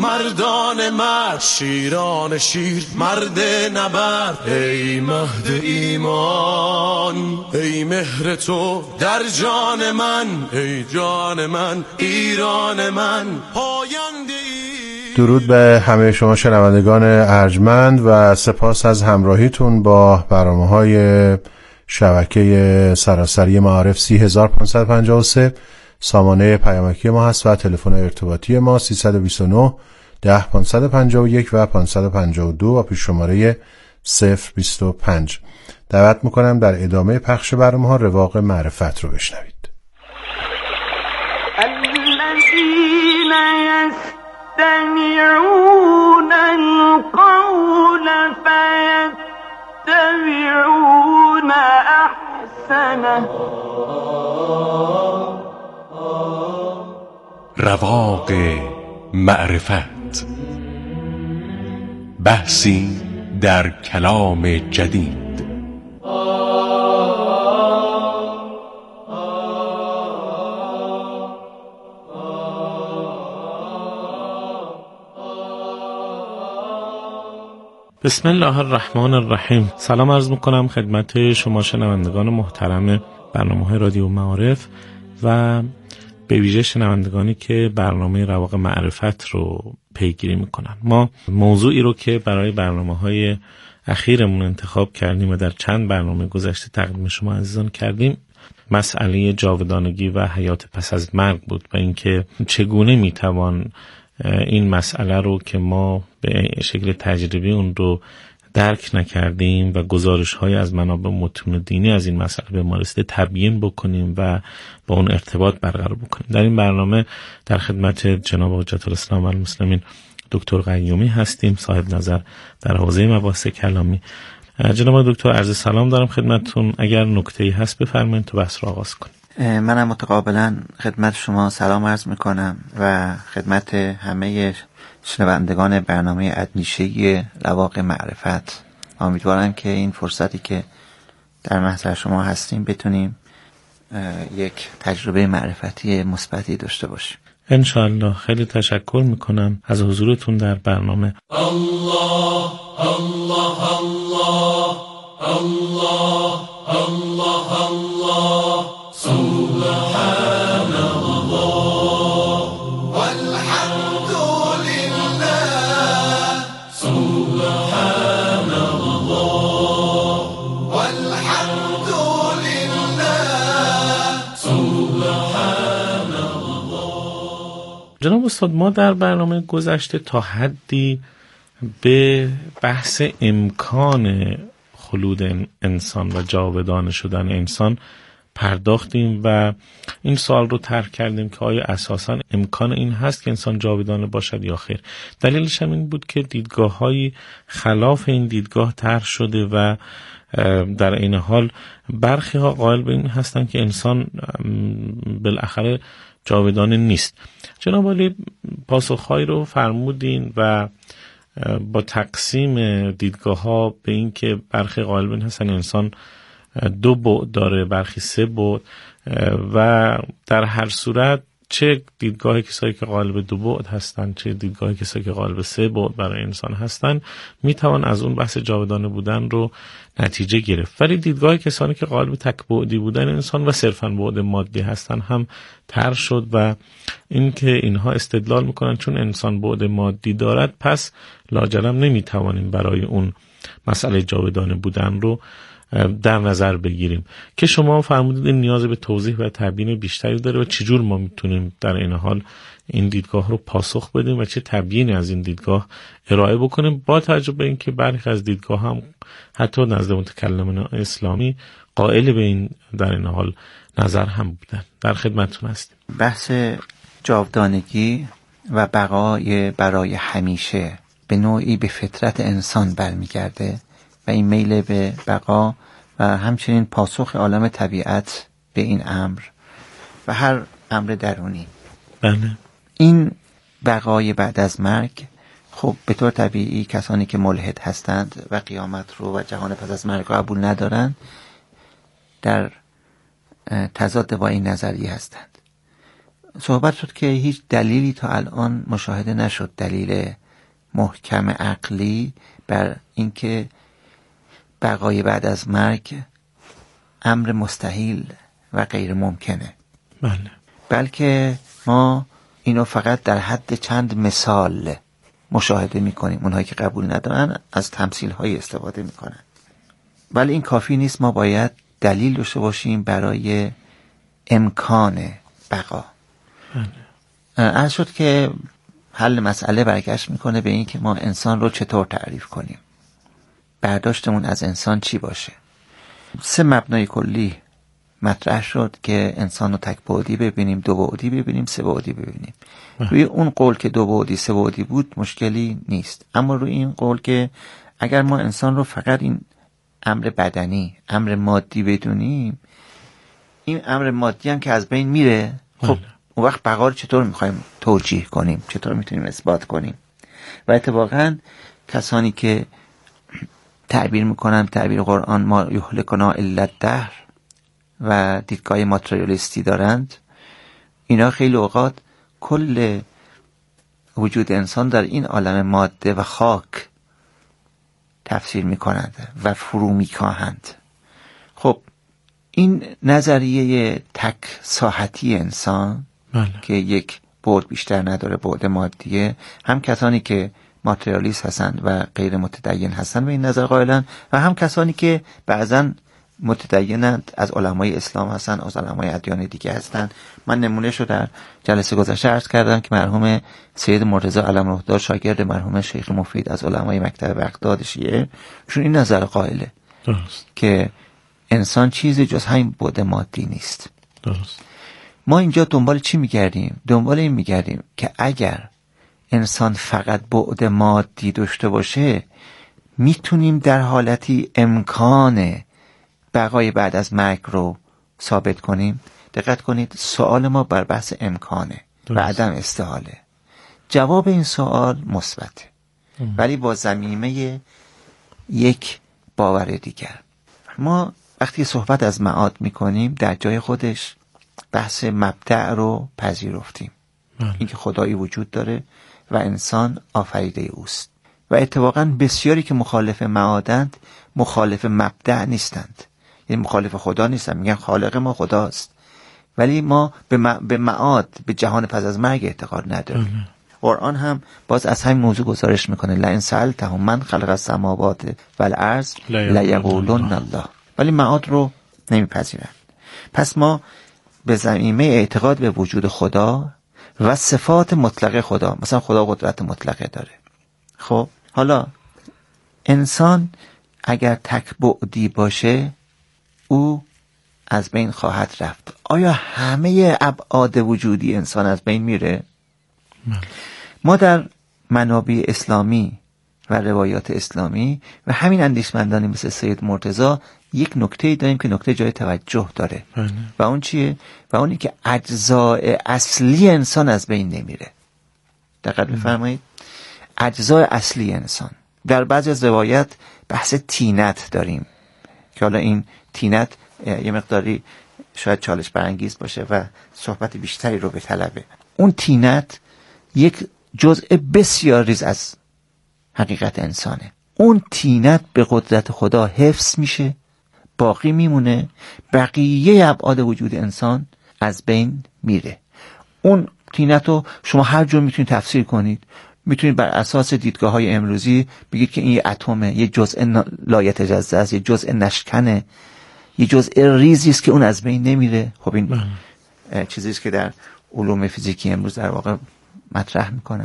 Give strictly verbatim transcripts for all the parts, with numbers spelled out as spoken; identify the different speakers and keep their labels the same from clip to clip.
Speaker 1: مردان مرد، شیران شیر، مرد نبرد. ای مهد ایمان، ای مهر تو در جان من، ای جان من، ایران من، پاینده ای.
Speaker 2: درود به همه شما شنوندگان ارجمند و سپاس از همراهیتون با برنامه‌های شبکه سراسری معارف. سی هزار و پانصد و پنجاه و سه سامانه پیامکی ما هست و تلفن ارتباطی ما سیصد و بیست و نه ده پانصد و پنجاه و یک و پانصد و پنجاه و دو و پیش شماره صفر بیست و پنج. دعوت میکنم در ادامه پخش برنامه‌ها رواق معرفت رو بشنوید.
Speaker 3: الذين يستمعون القول فيتبعون احسنه.
Speaker 1: رواق معرفت، بحثی در کلام جدید.
Speaker 4: بسم الله الرحمن الرحیم. سلام عرض میکنم خدمت شما شنوندگان محترم برنامه‌های رادیو معارف و به ویژه شنوندگانی که برنامه رواق معرفت رو پیگیری میکنن. ما موضوعی رو که برای برنامه‌های اخیرمون انتخاب کردیم و در چند برنامه گذشته تقدیم شما عزیزان کردیم، مسئله جاودانگی و حیات پس از مرگ بود و اینکه چگونه میتوان این مسئله رو که ما به شکل تجربی اون رو درک نکردیم و گزارش های از منابع متون دینی از این مسئله به ما رسیده تبیین بکنیم و با اون ارتباط برقرار بکنیم. در این برنامه در خدمت جناب حجت الاسلام و المسلمین دکتر قیومی هستیم، صاحب نظر در حوزه مباحث کلامی. جناب دکتر عرض سلام دارم خدمتتون، اگر نکته‌ای هست بفرمایید تو بحث رو آغاز کنیم.
Speaker 5: منم متقابلا خدمت شما سلام عرض میکنم و خدمت همه شنوندگان برنامه اندیشه رواق معرفت. امیدوارم که این فرصتی که در محضر شما هستیم بتونیم یک تجربه معرفتی مثبتی داشته باشیم
Speaker 4: انشاءالله. خیلی تشکر میکنم از حضورتون در برنامه.
Speaker 1: الله الله الله الله الله الله سبحان الله والحمد لله سبحان الله والحمد لله سبحان الله.
Speaker 4: جناب استاد، ما در برنامه گذشته تا حدی به بحث امکان خلود انسان و جاودانه شدن انسان پرداختیم و این سوال رو طرح کردیم که آیا اساساً امکان این هست که انسان جاودانه باشد یا خیر. دلیلش هم این بود که دیدگاه‌های خلاف این دیدگاه طرح شده و در این حال برخی ها قائل به این هستن که انسان بالاخره جاودانه نیست. جناب عالی پاسخهایی رو فرمودین و با تقسیم دیدگاه‌ها به این که برخی قائل به این هستن انسان دو بعد داره، برخی سه بعد، و در هر صورت چه دیدگاه کسایی که قائل به دو بعد هستن چه دیدگاه کسایی که قائل به سه بعد برای انسان هستن میتوان از اون بحث جاودانه بودن رو نتیجه گرفت. ولی دیدگاه کسانی که قائل به تک بعدی بودن انسان و صرفاً بعد مادی هستن هم طرح شد و اینکه اینها استدلال میکنن چون انسان بعد مادی دارد پس لاجرم نمیتوانیم برای اون مسئله جاودانه بودن رو در نظر بگیریم که شما فرمودید این نیاز به توضیح و تبیین بیشتری داره و چجور ما میتونیم در این حال این دیدگاه رو پاسخ بدیم و چه تبیینی از این دیدگاه ارائه بکنیم، با توجه به اینکه برخی از دیدگاه هم حتی نزد متکلمان اسلامی قائل به این در این حال نظر هم بودن. در خدمتتون هستیم.
Speaker 5: بحث جاودانگی و بقای برای همیشه به نوعی به فطرت انسان برمیگرده و این میل به بقا و همچنین پاسخ عالم طبیعت به این امر و هر امر درونی.
Speaker 4: بله.
Speaker 5: این بقای بعد از مرگ خب به طور طبیعی کسانی که ملحد هستند و قیامت رو و جهان پس از مرگ رو قبول ندارند در تضاد با این نظریه هستند صحبت شد که هیچ دلیلی تا الان مشاهده نشد، دلیل محکم عقلی بر اینکه بقای بعد از مرگ امر مستحیل و غیر ممکنه.
Speaker 4: بله.
Speaker 5: بلکه ما اینو فقط در حد چند مثال مشاهده میکنیم. اونهایی که قبول ندارن از تمثیل های استفاده میکنن، ولی این کافی نیست. ما باید دلیل داشته باشیم برای امکان بقا. عرض شد که حل مسئله برگشت میکنه به این که ما انسان رو چطور تعریف کنیم، برداشتمون از انسان چی باشه. سه مبنای کلی مطرح شد که انسان رو تک بعدی ببینیم، دو بعدی ببینیم، سه بعدی ببینیم. روی اون قول که دو بعدی سه بعدی بود مشکلی نیست، اما روی این قول که اگر ما انسان رو فقط این امر بدنی، امر مادی بدونیم، این امر مادی هم که از بین میره، خب اون وقت بقا رو چطور میخوایم توجیه کنیم، چطور میتونیم اثبات کنیم؟ و اتفاقا کسانی که تعبیر میکنن تعبیر قرآن ما یهلکنا الا الدهر و دیدگاه ماتریالیستی دارند، اینا خیلی اوقات کل وجود انسان در این عالم ماده و خاک تفسیر میکنند و فرو میکاهند. خب این نظریه تک ساحتی انسان
Speaker 4: بله.
Speaker 5: که یک بعد بیشتر نداره، بعد مادیه، هم کسانی که ماتریالیست هستند و غیر متدین هستند به این نظر قائلند و هم کسانی که بعضن متدینند از علمای اسلام هستند، از علمای ادیان دیگه هستند. من نمونهش رو در جلسه گذشته عرض کردم که مرحوم سید مرتضی علم‌الهدی شاگرد مرحوم شیخ مفید از علمای مکتب بغداد شیعه، چون این نظر قائله
Speaker 4: درست.
Speaker 5: که انسان چیزی جز همین بعد مادی نیست.
Speaker 4: درست.
Speaker 5: ما اینجا دنبال چی میگردیم؟ دنبال این میگردیم که اگر انسان فقط بعد مادی داشته باشه، میتونیم در حالتی امکان بقای بعد از مرگ رو ثابت کنیم. دقت کنید، سوال ما بر بحث امکانه و عدم استحاله. جواب این سوال مثبته، ولی با ضمیمه یک باور دیگر. ما وقتی صحبت از معاد میکنیم در جای خودش بحث مبدأ رو پذیرفتیم، اینکه خدایی وجود داره و انسان آفریده اوست. و اتفاقا بسیاری که مخالف معادند مخالف مبدأ نیستند، یعنی مخالف خدا نیستند، میگن خالق ما خداست، ولی ما به, م... به معاد، به جهان پس از مرگ اعتقاد نداریم. قرآن هم باز از همین موضوع گزارش میکنه لئن سألتهم من خلق السماوات والارض لیقولن الله، ولی معاد رو نمیپذیرن. پس ما به ضمیمه اعتقاد به وجود خدا و صفات مطلقه خدا، مثلا خدا قدرت مطلقه داره. خب حالا انسان اگر تک بعدی باشه او از بین خواهد رفت. آیا همه ابعاد وجودی انسان از بین میره؟ من. ما در منابع اسلامی و روایات اسلامی و همین اندیشمندانی مثل سید مرتضی یک نکته داریم که نکته جای توجه داره. بله. و اون چیه؟ و اونی که اجزای اصلی انسان از بین نمیره. دقت بفرمایید، اجزای اصلی انسان. در بعضی از روایت بحث تینت داریم که حالا این تینت یه مقداری شاید چالش برانگیز باشه و صحبت بیشتری رو به طلبه. اون تینت یک جزء بسیار ریز از حقیقت انسانه. اون تینت به قدرت خدا حفظ میشه، باقی میمونه، بقیه ابعاد وجود انسان از بین میره. اون تینت رو شما هر جور میتونید تفسیر کنید. میتونید بر اساس دیدگاه های امروزی بگید که این یه اتمه، یه جزء لایتجزا است، یه جزء نشکنه، یه جزء ریزی است که اون از بین نمیره. خب این چیزی است که در علوم فیزیکی امروز در واقع مطرح میکنن.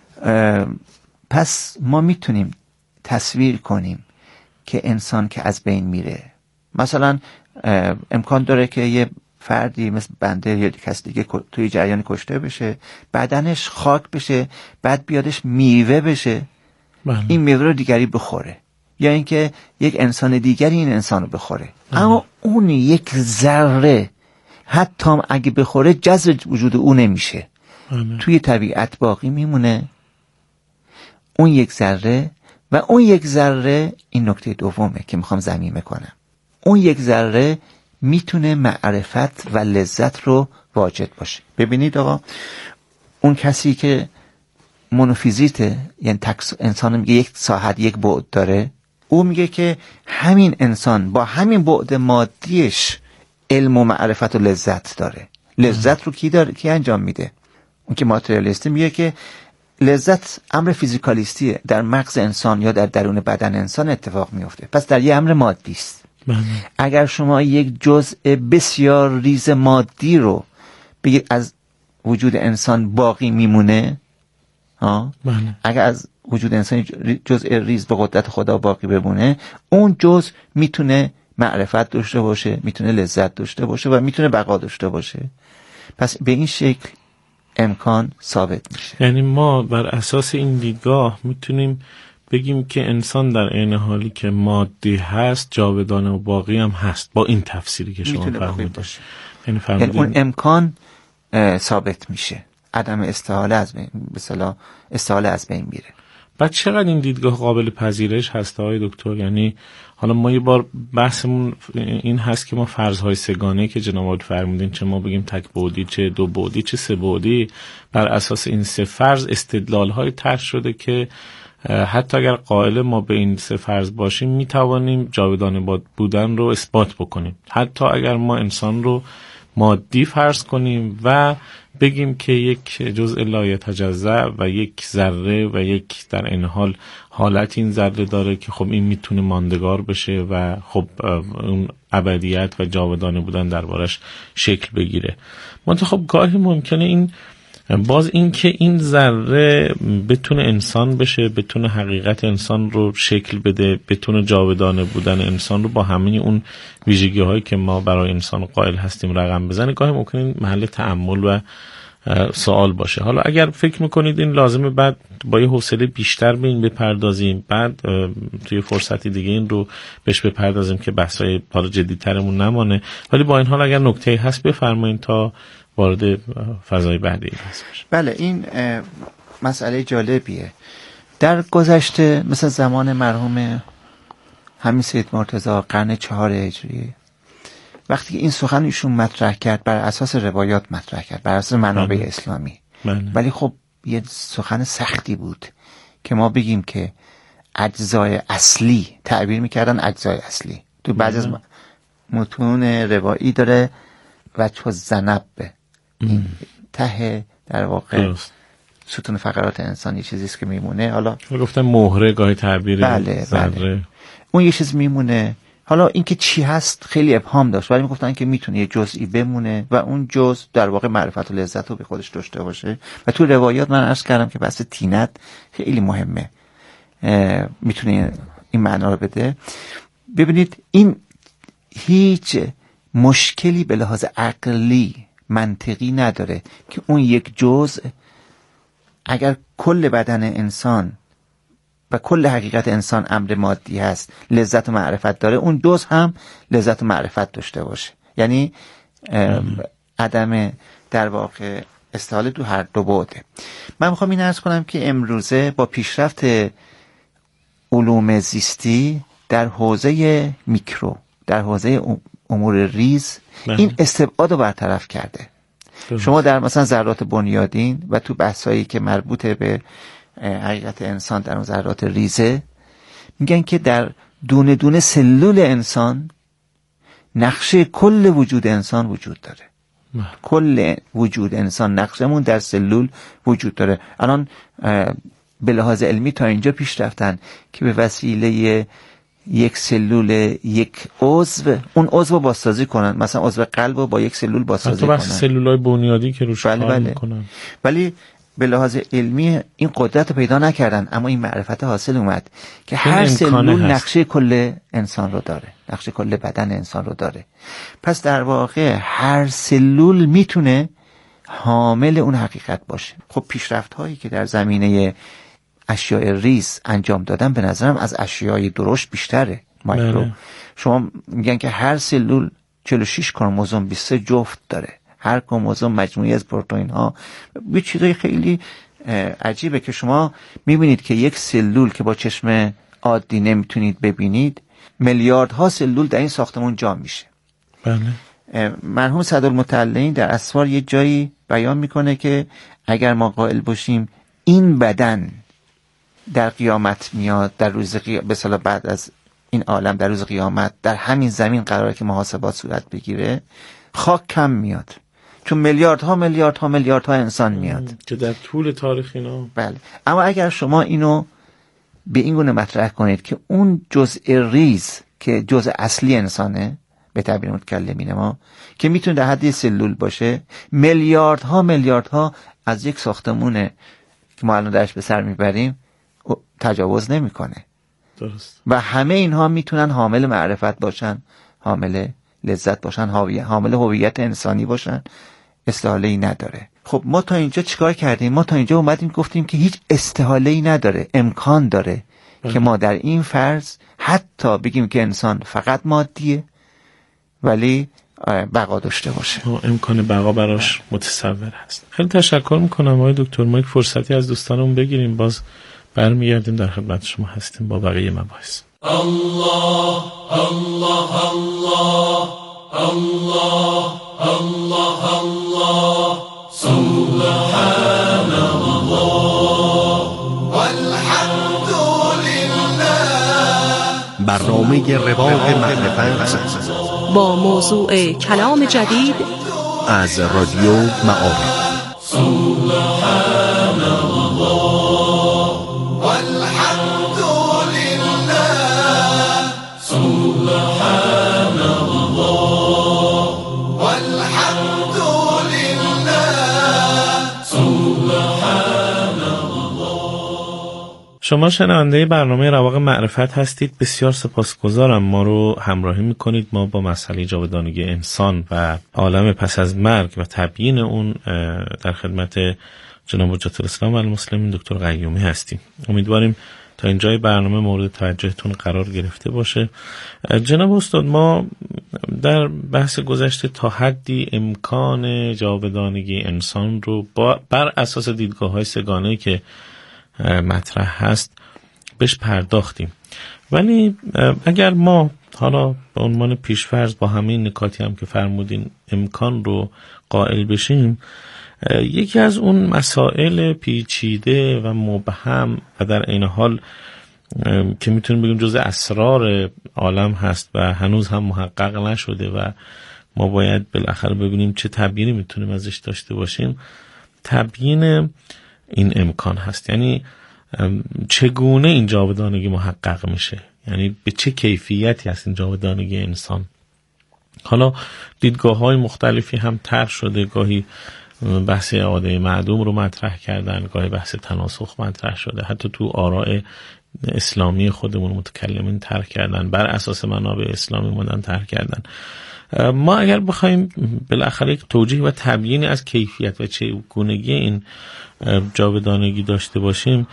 Speaker 5: پس ما میتونیم تصویر کنیم که انسان که از بین میره، مثلا امکان داره که یه فردی مثل بنده یا کس دیگه توی جریان کشته بشه، بدنش خاک بشه، بعد بیادش میوه بشه، بله. این میوه رو دیگری بخوره، یا اینکه یک انسان دیگری این انسان رو بخوره، بله. اما اون یک ذره حتی اگه بخوره جذب وجود او نمیشه، بله. توی طبیعت باقی میمونه اون یک ذره. و اون یک ذره، این نکته دومه که میخوام ضمیمه کنم، اون یک ذره میتونه معرفت و لذت رو واجد باشه. ببینید آقا، اون کسی که مونوفیزیته، یعنی تکس انسان میگه یک ساحت یک بعد داره، او میگه که همین انسان با همین بعد مادیش علم و معرفت و لذت داره. لذت رو کی داره، کی انجام میده؟ اون که ماتریالیستی میگه که لذت امر فیزیکالیستیه، در مغز انسان یا در درون بدن انسان اتفاق میفته، پس در یه امر مادی است. اگر شما یک جزء بسیار ریز مادی رو بگید از وجود انسان باقی میمونه، ها، اگر از وجود انسان جزء ریز به قدرت خدا باقی بمونه، اون جزء میتونه معرفت داشته باشه، میتونه لذت داشته باشه و میتونه بقا داشته باشه. پس به این شکل امکان ثابت میشه.
Speaker 4: یعنی ما بر اساس این دیدگاه میتونیم بگیم که انسان در عین حالی که مادی هست جاودانه و باقی هم هست، با این تفسیری که شما فرمودید.
Speaker 5: یعنی, یعنی اون امکان ثابت میشه، عدم استحاله از بین، به اصطلاح استحاله از بین میره.
Speaker 4: بعد چقدر این دیدگاه قابل پذیرش هست آقای دکتر؟ یعنی حالا ما یه بار بحثمون این هست که ما فرض‌های سه‌گانه که جناب عالی فرمودین، چه ما بگیم تک بعدی، چه دو بعدی، چه سه بعدی، بر اساس این سه فرض استدلال‌های طرح شده که حتی اگر قائل ما به این سه فرض باشیم میتوانیم جاودانه بودن رو اثبات بکنیم، حتی اگر ما انسان رو مادی فرض کنیم و بگیم که یک جزء لایتجزأ و یک ذره و یک در این حال حالت این ذره داره که خب این میتونه ماندگار بشه و خب اون ابدیت و جاودانه بودن دربارش شکل بگیره. منتها خب گاهی ممکنه این باز این که این ذره بتونه انسان بشه، بتونه حقیقت انسان رو شکل بده، بتونه جاودانه بودن انسان رو با همه اون ویژگی هایی که ما برای انسان قائل هستیم رقم بزنه، گاهی ممکنه این محل تأمل و سوال باشه. حالا اگر فکر میکنید این لازمه بعد با یه حوصله بیشتر به این بپردازیم، بعد توی فرصتی دیگه این رو بهش بپردازیم که بحثای حالا جدی‌ترمون نمانه، ولی با این حال اگر نکته‌ای هست بفرمایید تا وارد فضای بعدی بحث بشیم.
Speaker 5: بله، این مسئله جالبیه. در گذشته مثل زمان مرحوم همین سید مرتضی قرن چهار هجری، وقتی این سخن ایشون مطرح کرد بر اساس روایات مطرح کرد، بر اساس منابع
Speaker 4: بله.
Speaker 5: اسلامی
Speaker 4: بله.
Speaker 5: ولی خب یه سخن سختی بود که ما بگیم که اجزای اصلی، تعبیر میکردن اجزای اصلی، تو بعضی از متون روایی داره وجه الذنب، این ته در واقع درست. ستون فقرات انسان یه چیزیست که میمونه. حالا
Speaker 4: گفتن مهره گاهی تعبیر
Speaker 5: بله
Speaker 4: ذره
Speaker 5: بله. اون یه چیز میمونه. حالا اینکه چی هست خیلی ابهام داشت، ولی میگفتن که میتونه یه جزئی بمونه و اون جزء در واقع معرفت و لذت رو به خودش داشته باشه. و تو روایات من عرض کردم که بحث تینت خیلی مهمه، میتونه این معنا رو بده. ببینید این هیچ مشکلی به لحاظ عقلی منطقی نداره که اون یک جزء اگر کل بدن انسان و کل حقیقت انسان امر مادی هست، لذت و معرفت داره، اون جزء هم لذت و معرفت داشته باشه. یعنی عدم در واقع استحاله تو هر دو بعده. من میخوام این عرض کنم که امروزه با پیشرفت علوم زیستی در حوزه میکرو، در حوزه امور ریز، این استبعاد رو برطرف کرده. شما در مثلا ذرات بنیادین و تو بحثایی که مربوط به حقیقت انسان در اون ذرات ریزه، میگن که در دونه دونه سلول انسان نقشه کل وجود انسان وجود داره. مه. کل وجود انسان نقشمون در سلول وجود داره. الان به لحاظ علمی تا اینجا پیش رفتن که به وسیله یک سلول یک عضو اون عضو رو بازسازی کنن، مثلا عضو قلب رو با یک سلول بازسازی کنن،
Speaker 4: حتی بس سلولای بنیادی که روش
Speaker 5: بله
Speaker 4: کار
Speaker 5: بله.
Speaker 4: میکنن.
Speaker 5: ولی به لحاظ علمی این قدرت رو پیدا نکردن، اما این معرفت حاصل اومد که هر سلول نقشه کل انسان رو داره، نقشه کل بدن انسان رو داره. پس در واقع هر سلول میتونه حامل اون حقیقت باشه. خب پیشرفت هایی که در زمینه اشیاء ریز انجام دادن به نظرم از اشیاء درشت بیشتره. مایکرو شما میگن که هر سلول چهل و شش کروموزوم بیست و سه جفت داره، هر کروموزوم مجموعی از پروتئین ها. یه چیزای خیلی عجیبه که شما میبینید که یک سلول که با چشم عادی نمیتونید ببینید، میلیاردها سلول در این ساختمون جا میشه.
Speaker 4: بله.
Speaker 5: مرحوم سعدالمتعلین در اسفار یه جایی بیان میکنه که اگر ما قائل باشیم این بدن در قیامت میاد، در روز قیامت به اصطلاح بعد از این عالم در روز قیامت در همین زمین قراره که محاسبات صورت بگیره، خاک کم میاد، چون میلیاردها میلیاردها میلیاردها انسان میاد
Speaker 4: که در طول تاریخ اینا.
Speaker 5: بله. اما اگر شما اینو به این گونه مطرح کنید که اون جزء ریز که جزء اصلی انسانه به تعبیر متکلمین ما که میتونه در حد سلول باشه، میلیاردها میلیاردها از یک ساختمونه که ما الان درش به سر میبریم تجاوز نمیکنه.
Speaker 4: درست.
Speaker 5: و همه اینها میتونن حامل معرفت باشن، حامل لذت باشن، حامل هویت انسانی باشن، استحاله‌ای نداره. خب ما تا اینجا چیکار کردیم؟ ما تا اینجا اومدیم گفتیم که هیچ استحاله‌ای نداره، امکان داره که ما در این فرض حتی بگیم که انسان فقط مادیه ولی بقا داشته باشه،
Speaker 4: امکان بقا براش متصور هست. خیلی تشکر میکنم آقای دکتر. ما یک فرصتی از دوستانمون بگیریم، باز برمیگردیم در خدمت شما هستیم با بقیه مباحث.
Speaker 1: الله الله الله الله الله الله سبحان الله والحمد لله.
Speaker 6: برنامه رواق معرفت
Speaker 7: با موضوع کلام جدید
Speaker 6: از رادیو معارف.
Speaker 1: سبحان الله والحمد لله. سبحان الله والحمد لله. سبحان الله.
Speaker 4: شما شنونده برنامه رواق معرفت هستید. بسیار سپاسگزارم ما رو همراهی میکنید. ما با مسئله جاودانگی انسان و عالم پس از مرگ و تبیین اون در خدمت جناب حجت الاسلام و المسلمین دکتر قیومی هستیم. امیدواریم تا اینجای برنامه مورد توجهتون قرار گرفته باشه. جناب استاد، ما در بحث گذشته تا حدی امکان جاودانگی انسان رو بر اساس دیدگاه‌های سه‌گانه‌ای که مطرح هست بهش پرداختیم، ولی اگر ما حالا به عنوان پیشفرض با همه نکاتی هم که فرمودین امکان رو قائل بشیم، یکی از اون مسائل پیچیده و مبهم و در عین حال که میتونیم بگیم جزء اسرار عالم هست و هنوز هم محقق نشده و ما باید بالاخره ببینیم چه تبیینی میتونیم ازش داشته باشیم، تبیین این امکان هست. یعنی چگونه این جاودانگی محقق میشه، یعنی به چه کیفیتی هست این جاودانگی انسان. حالا دیدگاه های مختلفی هم طرح شده، گاهی بحث اعاده معدوم رو مطرح کردن، گاهی بحث تناسخ مطرح شده، حتی تو آراء اسلامی خودمون متکلمین طرح کردن، بر اساس منابع اسلامی مدن طرح کردن. ما اگر بخوایم بالاخره یک توجیه و تبیینی از کیفیت و چگونگی این جاودانگی داشته باشیم،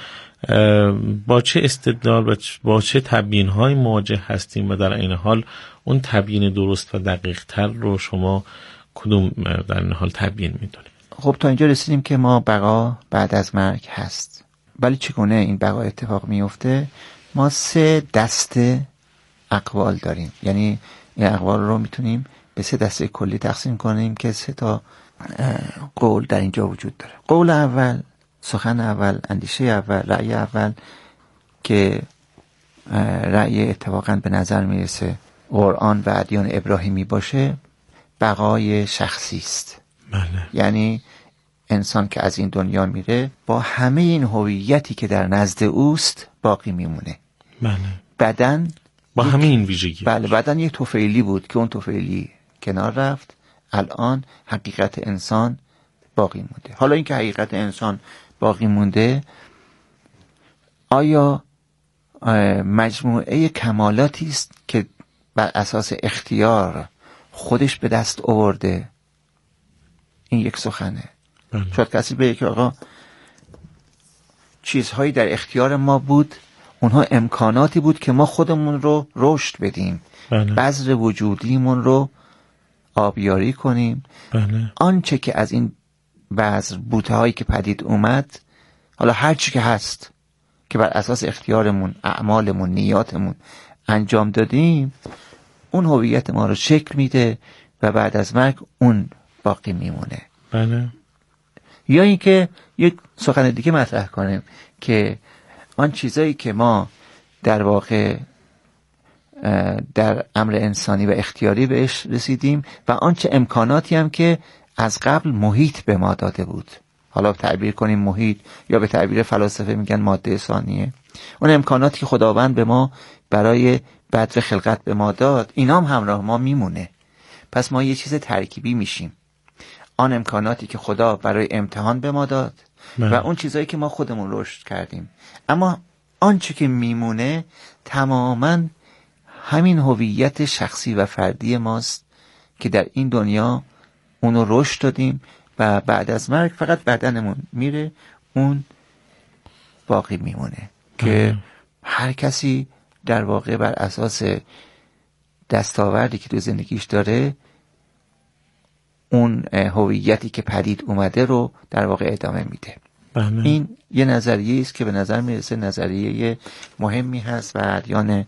Speaker 4: با چه استدلال و با چه تبیین‌های مواجه هستیم و در این حال اون تبیین درست و دقیق تر رو شما کدوم در این حال تبیین میدونید؟
Speaker 5: خب تا اینجا رسیدیم که ما بقا بعد از مرگ هست، ولی چگونه این بقا اتفاق میفته؟ ما سه دسته اقوال داریم، یعنی این اقوال رو میتونیم به سه دسته کلی تقسیم کنیم که سه تا قول در اینجا وجود داره. قول اول، سخن اول، اندیشه اول، رأی اول که رأی اتفاقا به نظر میرسه قرآن و ادیان ابراهیمی باشه، بقای شخصی است.
Speaker 4: بله.
Speaker 5: یعنی انسان که از این دنیا میره با همه این هویتی که در نزد اوست باقی میمونه.
Speaker 4: بله.
Speaker 5: بدن
Speaker 4: با همه این ویژگی.
Speaker 5: بله، بدن یک طفیلی بود که اون طفیلی کنار رفت، الان حقیقت انسان باقی مونده. حالا این که حقیقت انسان باقی مونده آیا مجموعه کمالاتی است که بر اساس اختیار خودش به دست آورده؟ این یک سخنه.
Speaker 4: بله.
Speaker 5: شاید کسی بگه که آقا چیزهایی در اختیار ما بود، اونها امکاناتی بود که ما خودمون رو رشد بدیم،
Speaker 4: بله.
Speaker 5: بذر وجودیمون رو آبیاری کنیم.
Speaker 4: بله.
Speaker 5: آنچه که از این بذر بوته هایی که پدید اومد، حالا هر چی که هست که بر اساس اختیارمون، اعمالمون، نیاتمون انجام دادیم، اون هویت ما رو شکل میده و بعد از مرگ اون باقی میمونه.
Speaker 4: بله.
Speaker 5: یا اینکه یک سخن دیگه مطرح کنیم که آن چیزایی که ما در واقع در امر انسانی و اختیاری بهش رسیدیم و آنچه امکاناتی هم که از قبل محیط به ما داده بود، حالا تعبیر کنیم محیط یا به تعبیر فلاسفه میگن ماده ثانیه، اون امکاناتی که خداوند به ما برای بدر خلقت به ما داد، اینا هم همراه ما میمونه. پس ما یه چیز ترکیبی میشیم. آن امکاناتی که خدا برای امتحان به ما داد
Speaker 4: من.
Speaker 5: و اون چیزایی که ما خودمون رشد کردیم، اما آنچه که میمونه تماماً همین هویت شخصی و فردی ماست که در این دنیا اونو رشد دادیم و بعد از مرگ فقط بدنمون میره، اون باقی میمونه که هر کسی در واقع بر اساس دستاوردی که تو زندگیش داره اون هویتی که پدید اومده رو در واقع ادامه میده.
Speaker 4: بله.
Speaker 5: این یه نظریه است که به نظر میرسه نظریه مهمی هست و ادیان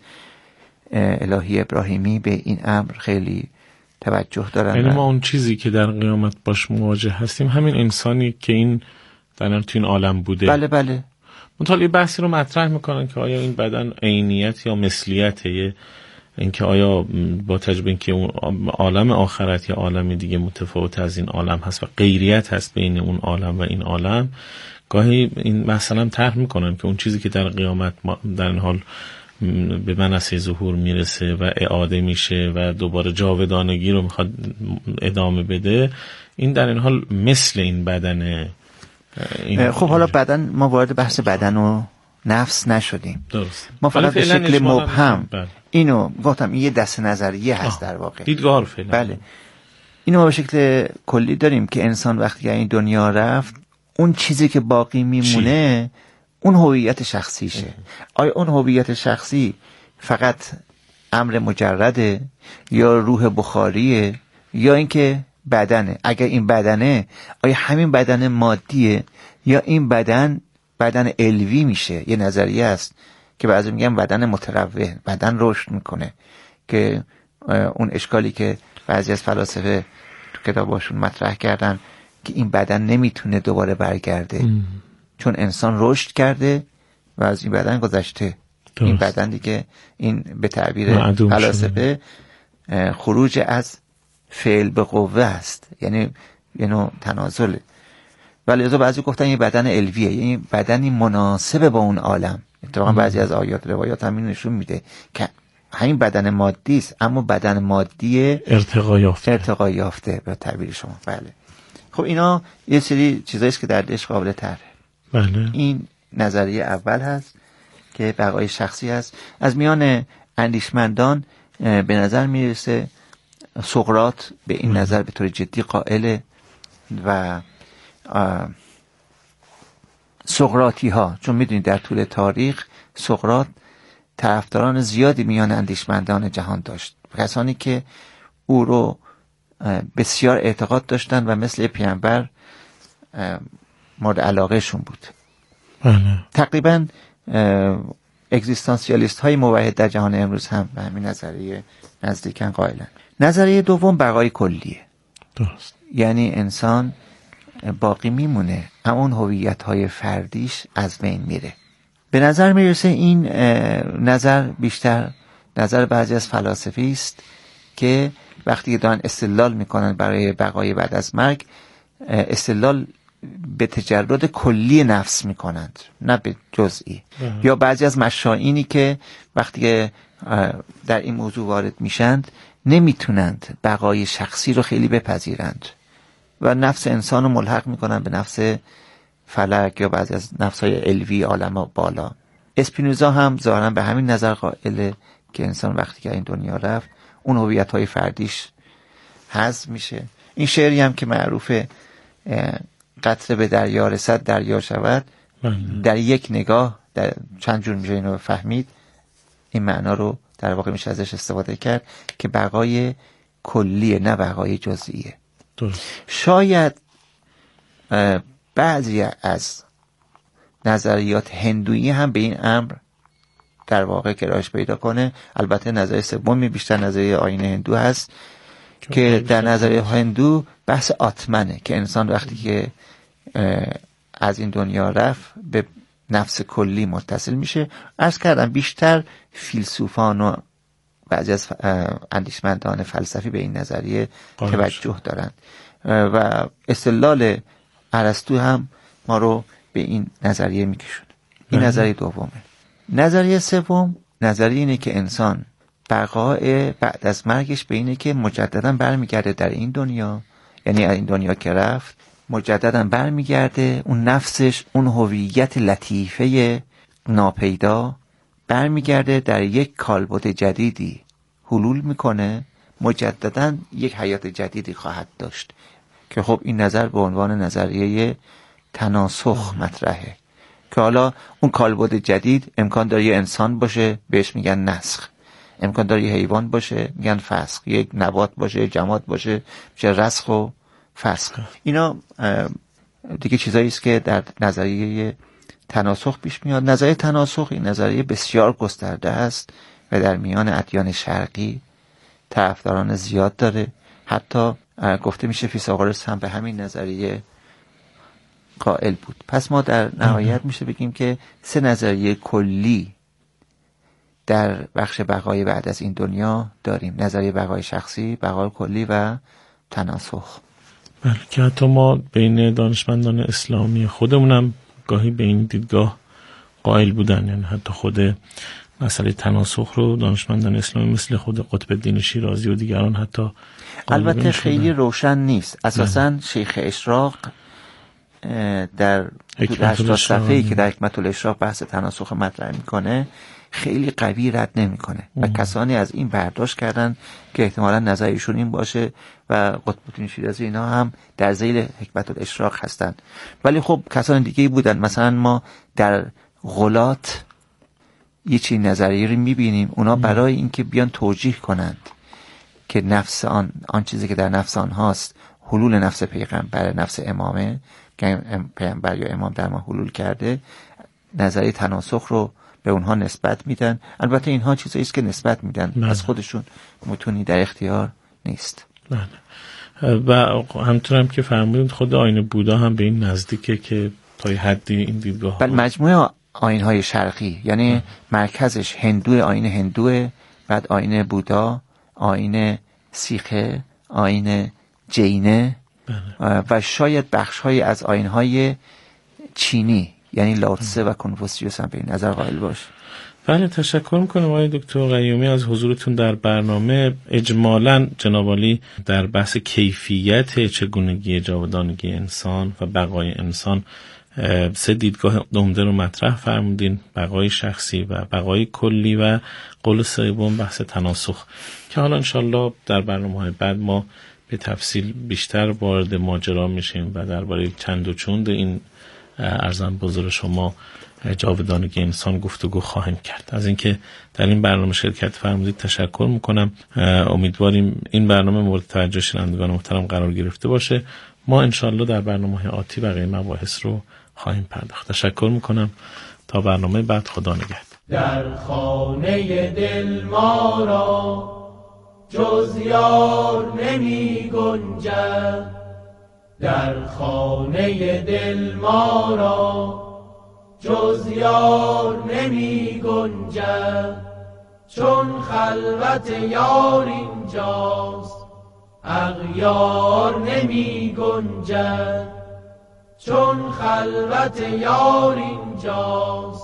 Speaker 5: الهی ابراهیمی به این امر خیلی توجه دارن.
Speaker 4: یعنی ما اون چیزی که در قیامت باش مواجه هستیم همین انسانی که این در تو این عالم بوده.
Speaker 5: بله بله.
Speaker 4: منتها یه بحثی رو مطرح میکنن که آیا این بدن عینیت یا مثلیته، اینکه آیا با تجربه اینکه اون عالم آخرت یا عالم دیگه متفاوت از این عالم هست و غیریت هست بین اون عالم و این عالم، گاهی این مثلا طرح میکنن که اون چیزی که در قیامت در این حال به منصه ظهور میرسه و اعاده میشه و دوباره جاودانگی رو میخواد ادامه بده، این در این حال مثل این بدن این
Speaker 5: خب حالا بدن، ما وارد بحث بدن و نفس نشدیم.
Speaker 4: درست.
Speaker 5: ما فقط به شکل مبهم
Speaker 4: بله.
Speaker 5: اینو گفتم، این یه دست نظریه هست در واقع،
Speaker 4: دیدگاه فعلا.
Speaker 5: بله. اینو ما به شکل کلی داریم که انسان وقتی این دنیا رفت، اون چیزی که باقی میمونه چی؟ اون هویت شخصیشه. آیا اون هویت شخصی فقط امر مجرده یا روح بخاریه یا اینکه بدنه؟ اگر این بدنه، آیا همین بدن مادیه یا این بدن بدن علوی میشه؟ یه نظریه است که بعضی میگن بدن متروح، بدن رشد میکنه، که اون اشکالی که بعضی از فلاسفه تو کتاباشون مطرح کردن که این بدن نمیتونه دوباره برگرده ام. چون انسان رشد کرده و از این بدن گذشته. درست. این بدن دیگه این به تعبیر فلاسفه خروج از فعل به قوه است، یعنی یه نوع تنازله. ولی از بعضی گفتن یه بدن علویه، یعنی بدنی مناسب با اون عالم. اتفاقا بعضی از آیات روایات همین نشون میده که همین بدن مادی است اما بدن مادی
Speaker 4: ارتقا یافته،
Speaker 5: ارتقا یافته به تعبیر شما. بله. خب اینا یه سری چیزایی است که در دلش قابل طرحه.
Speaker 4: بله.
Speaker 5: این نظریه اول هست که بقای شخصی هست. از میان اندیشمندان به نظر میرسه سقراط به این بله. نظر به طور جدی قائله و سقراطی ها، چون میدونید در طول تاریخ سقراط طرفداران زیادی میان اندیشمندان جهان داشت، کسانی که او رو بسیار اعتقاد داشتن و مثل پیامبر مورد علاقه شون بود.
Speaker 4: بله.
Speaker 5: تقریبا اگزیستانسیالیست های موحد در جهان امروز هم به همین نظریه نزدیکن قائلن. نظریه دوم بقای کلیه.
Speaker 4: درست.
Speaker 5: یعنی انسان باقی میمونه اما اون هویت های فردیش از بین میره. به نظر میرسه این نظر بیشتر نظر بعضی از فلاسفی است که وقتی دارن استدلال میکنن برای بقای بعد از مرگ، استدلال به تجرد کلی نفس میکنند نه به جزئی. یا بعضی از مشائینی که وقتی در این موضوع وارد میشند نمیتونند بقای شخصی رو خیلی بپذیرند و نفس انسان رو ملحق میکنن به نفس فلک یا بعضی از نفس‌های علوی عالم بالا. اسپینوزا هم ظاهرا به همین نظر قائله که انسان وقتی که این دنیا رفت اون هویت‌های فردیش حذف میشه. این شعری هم که معروفه قطره به دریا رسد دریا شود، در یک نگاه در چند جور میشه اینو فهمید. این معنا رو در واقع میشه ازش استفاده کرد که بقای کلیه نه بقای جزئیه. شاید بعضی از نظریات هندویی هم به این امر در واقع گرایش پیدا کنه. البته نظریه سومی بیشتر نظریه آیین هندو هست که در نظریه هندو بحث آتمنه که انسان وقتی که از این دنیا رفت به نفس کلی متصل میشه. عرض کردم بیشتر فیلسوفان و بعضی از اندیشمندان فلسفی به این نظریه توجه دارند و استدلال ارسطو هم ما رو به این نظریه میکشونه. این نظریه دومه. نظریه سوم نظریه اینه که انسان بقای بعد از مرگش به اینه که مجددا برمیگرده در این دنیا، یعنی این دنیا که رفت مجددا برمیگرده، اون نفسش، اون هویت لطیفه ناپیدا برمیگرده در یک کالبد جدیدی حلول میکنه، مجددا یک حیات جدیدی خواهد داشت که خب این نظر به عنوان نظریه تناسخ مطرحه که حالا اون کالبد جدید امکان داره یه انسان باشه بهش میگن نسخ، امکان داره یه حیوان باشه میگن فسخ، یک نبات باشه جماد باشه میشه رسخ و فسخ. اینا دیگه چیزایی است که در نظریه تناسخ پیش میاد. نظریه تناسخ این نظریه بسیار گسترده است و در میان ادیان شرقی طرفداران زیاد داره. حتی گفته میشه فیثاغورس هم به همین نظریه قائل بود. پس ما در نهایت میشه بگیم که سه نظریه کلی در بخش بقای بعد از این دنیا داریم: نظریه بقای شخصی، بقای کلی و تناسخ.
Speaker 4: بله که حتی ما بین دانشمندان اسلامی خودمونم گاهی به این دیدگاه قائل بودن، یعنی حتی خود مسئله تناسخ رو دانشمندان اسلامی مثل خود قطب الدین شیرازی و دیگران حتی
Speaker 5: البته خیلی روشن نیست. اساساً شیخ اشراق در هشتاد صفحه‌ای که در حکمت الاشراق بحث تناسخ مطرح میکنه خیلی قوی رد نمیکنه و کسانی از این برداشت کردن که احتمالاً نظرشون این باشه و قطب الدین شیرازی اینا هم در ذیل حکمت الاشراق هستن. ولی خب کسان دیگه بودن، مثلا ما در غلات یه چی نظریه رو میبینیم، اونا برای اینکه بیان توجیه کنند که نفس آن آن چیزی که در نفس آن هاست حلول نفس پیغمبر، نفس امامه که پیغمبر یا امام در ما حلول کرده، نظریه تناسخ رو به اونها نسبت میدن. البته اینها چیزایی است که نسبت میدن،
Speaker 4: بله.
Speaker 5: از خودشون متونی در اختیار نیست.
Speaker 4: بله. و همطور هم که فرمودید خود آیین بودا هم به این نزدیکه که تا حدی این دیدگاه
Speaker 5: بله مجموعه آیین‌های شرقی، یعنی بله. مرکزش هندو، آیین هندوه، بعد آیین بودا، آیین سیخه، آیین جینه، بله. و شاید بخش‌های از آیین‌های چینی یعنی لاوتسه و کنفوسیوس هم به این نظر قائل باشه.
Speaker 4: بله تشکر میکنم آقای دکتر قیومی از حضورتون در برنامه. اجمالاً جناب عالی در بحث کیفیت چگونگی جاودانگی انسان و بقای انسان سه دیدگاه عمده رو مطرح فرمودین: بقای شخصی و بقای کلی و قول سوم بحث تناسخ، که حالا انشالله در برنامه‌های بعد ما به تفصیل بیشتر وارد ماجرا میشیم و درباره چند و چوند این ارزم بزرگ شما جاودانگی انسان گفتگو خواهیم کرد. از اینکه در این برنامه شرکت فرمودید تشکر میکنم. امیدواریم این برنامه مورد توجه شنوندگان محترم قرار گرفته باشه. ما انشالله در برنامه‌های آتی بقیه مباحث رو خواهیم پرداخت. تشکر میکنم. تا برنامه بعد، خدا نگهدار.
Speaker 1: در خانه دل ما را جز یار نمی گنجد، در خانه دل ما را جز یار نمی گنجد، چون خلوت یار اینجاست اغیار نمی گنجد، چون خلوت یار اینجاست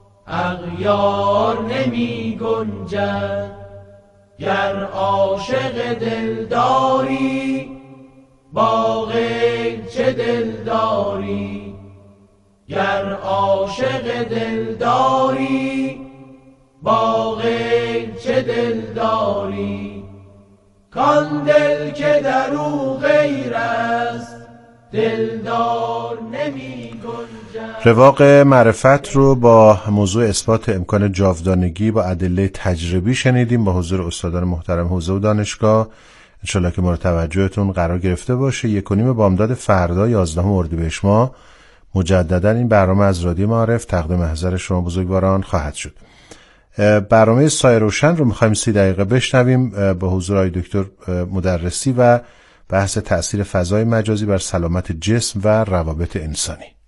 Speaker 1: اغیار نمی گنجد. گر عاشق دلداری با غیر چه دلداری، گر عاشق دلداری با غیر چه دلداری، کان دل که در او غیر است دلدار نمی گنجد.
Speaker 2: رواق معرفت رو با موضوع اثبات امکان جاودانگی با ادله تجربی شنیدیم با حضور استادان محترم حوزه و دانشگاه. انشالله که مورد توجهتون قرار گرفته باشه. یک و نیم بامداد فردا یازدهم اردیبهشت ماه مجددا این برنامه از رادیو معارف تقدیم محضر شما بزرگواران خواهد شد. برنامه سایه روشن رو میخوایم سی دقیقه بشنویم با حضور آقای دکتر مدرسی و بحث تأثیر فضای مجازی بر سلامت جسم و روابط انسانی.